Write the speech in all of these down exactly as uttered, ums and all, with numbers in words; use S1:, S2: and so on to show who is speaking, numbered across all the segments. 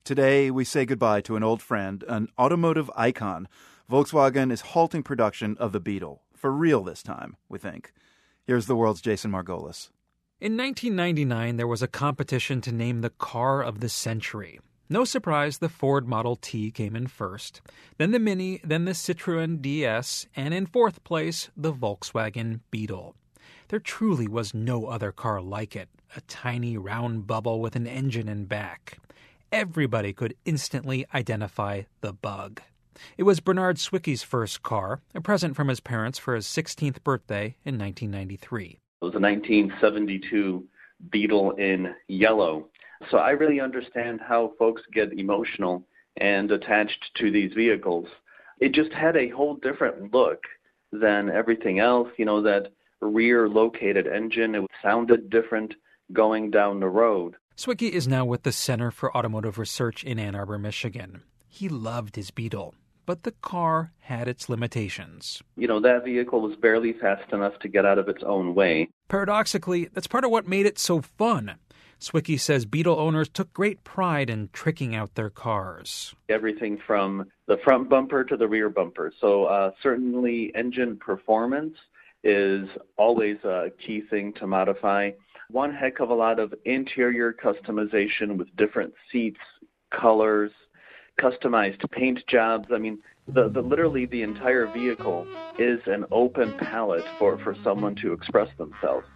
S1: Today, we say goodbye to an old friend, an automotive icon. Volkswagen is halting production of the Beetle. For real this time, we think. Here's the world's Jason Margolis.
S2: In nineteen ninety-nine, there was a competition to name the car of the century. No surprise, the Ford Model T came in first, then the Mini, then the Citroën D S, and in fourth place, the Volkswagen Beetle. There truly was no other car like it, a tiny round bubble with an engine in back. Everybody could instantly identify the bug. It was Bernard Swicky's first car, a present from his parents for his sixteenth birthday in nineteen ninety-three.
S3: It was a nineteen seventy-two Beetle in yellow. So I really understand how folks get emotional and attached to these vehicles. It just had a whole different look than everything else. You know, that rear-located engine, it sounded different going down the road.
S2: Swicky is now with the Center for Automotive Research in Ann Arbor, Michigan. He loved his Beetle, but the car had its limitations.
S3: You know, that vehicle was barely fast enough to get out of its own way.
S2: Paradoxically, that's part of what made it so fun. Swicky says Beetle owners took great pride in tricking out their cars.
S3: Everything from the front bumper to the rear bumper. So uh, certainly engine performance is always a key thing to modify. One heck of a lot of interior customization with different seats, colors, customized paint jobs. I mean, the, the literally the entire vehicle is an open palette for, for someone to express themselves.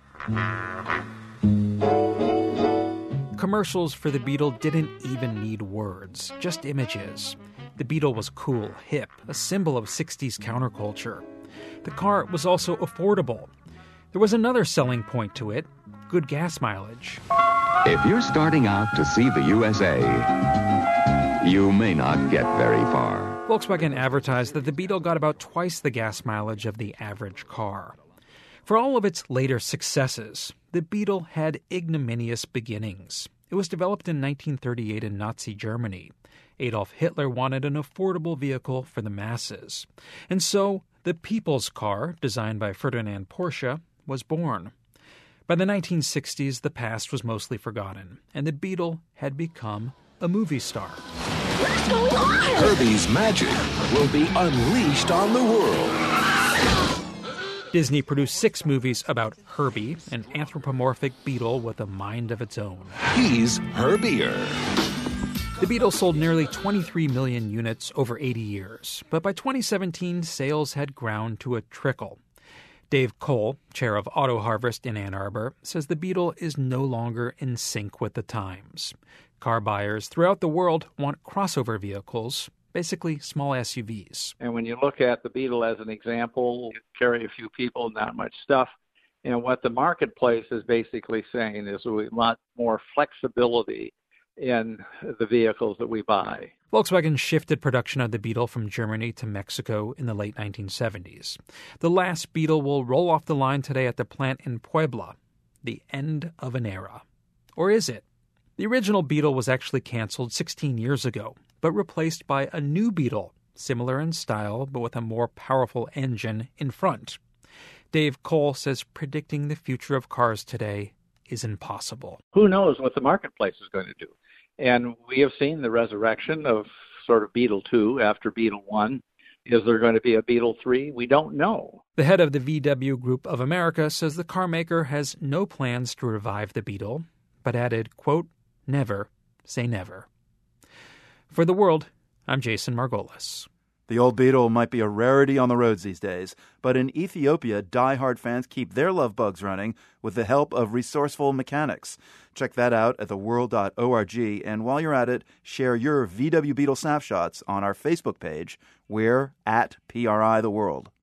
S2: Commercials for the Beetle didn't even need words, just images. The Beetle was cool, hip, a symbol of sixties counterculture. The car was also affordable. There was another selling point to it, good gas mileage.
S4: If you're starting out to see the U S A, you may not get very far.
S2: Volkswagen advertised that the Beetle got about twice the gas mileage of the average car. For all of its later successes, the Beetle had ignominious beginnings. It was developed in nineteen thirty-eight in Nazi Germany. Adolf Hitler wanted an affordable vehicle for the masses. And so, the People's Car, designed by Ferdinand Porsche, was born. By the nineteen sixties, the past was mostly forgotten, and the Beetle had become a movie star.
S5: What's going on?
S6: Herbie's magic will be unleashed on the world.
S2: Disney produced six movies about Herbie, an anthropomorphic beetle with a mind of its own.
S6: He's Herbier.
S2: The Beetle sold nearly twenty-three million units over eighty years, but by twenty seventeen, sales had ground to a trickle. Dave Cole, chair of Auto Harvest in Ann Arbor, says the Beetle is no longer in sync with the times. Car buyers throughout the world want crossover vehicles, basically small S U Vs.
S7: And when you look at the Beetle as an example, you carry a few people, not much stuff. And what the marketplace is basically saying is we want more flexibility in the vehicles that we buy.
S2: Volkswagen shifted production of the Beetle from Germany to Mexico in the late nineteen seventies. The last Beetle will roll off the line today at the plant in Puebla. The end of an era. Or is it? The original Beetle was actually canceled sixteen years ago, but replaced by a new Beetle, similar in style but with a more powerful engine in front. Dave Cole says predicting the future of cars today is impossible.
S7: Who knows what the marketplace is going to do? And we have seen the resurrection of sort of Beetle two after Beetle one. Is there going to be a Beetle three? We don't know.
S2: The head of the V W Group of America says the car maker has no plans to revive the Beetle, but added, quote, never say never. For The World, I'm Jason Margolis.
S1: The old Beetle might be a rarity on the roads these days, but in Ethiopia, die-hard fans keep their love bugs running with the help of resourceful mechanics. Check that out at the world dot org, and while you're at it, share your V W Beetle snapshots on our Facebook page. We're at P R I The World.